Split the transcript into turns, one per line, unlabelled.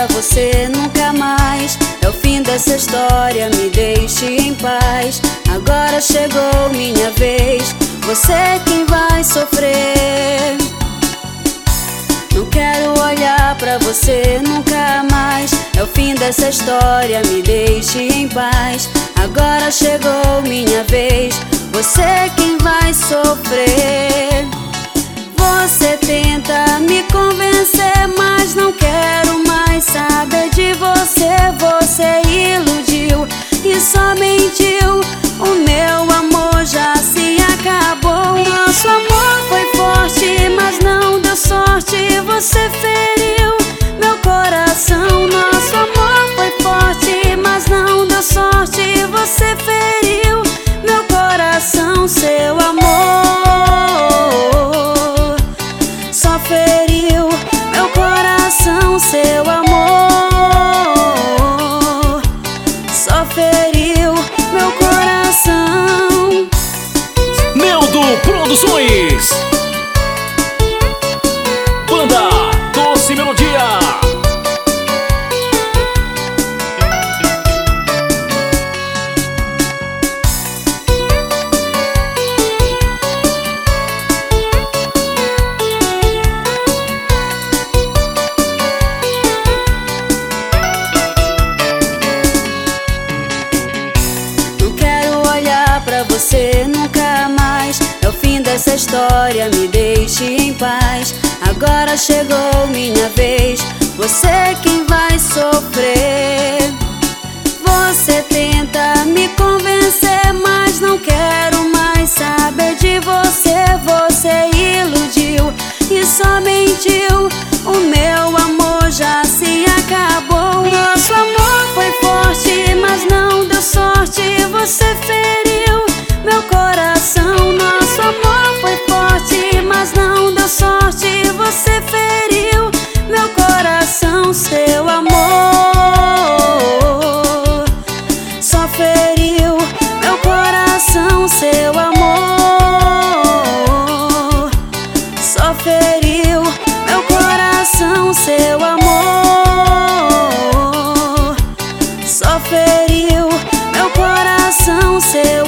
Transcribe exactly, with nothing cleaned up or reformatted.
pra você nunca mais. É o fim dessa história, me deixe em paz. Agora chegou minha vez, você é quem vai sofrer. Não quero olhar pra você nunca mais. É o fim dessa história, me deixe em paz. Agora chegou minha vez, você é quem vai sofrer. Você tenta me convencer, mas não quero mais saber de você. Você iludiu e só mentiu, o meu amor já se acabou. Nosso amor foi forte, mas não deu sorte. Você feriu meu coração. Nosso amor foi forte, mas não deu sorte. Você feriu meu coração. Seu amor só feriu meu coração. Seu amor só feriu meu coração.
Neudo Produções, Banda Doce Melodia.
Pra você nunca mais. É o fim dessa história, me deixe em paz. Agora chegou minha vez, você é quem vai sofrer. Você tenta me convencer, mas não quero mais saber de você. Você iludiu e só mentiu, o meu amor já se acabou. Nosso amor foi forte, mas não deu sorte. Você feriu meu coração. Nosso amor foi forte, mas não deu sorte. Você feriu meu coração. Seu amor só feriu meu coração. Seu amor só feriu meu coração. Seu amor só feriu meu coração. Seu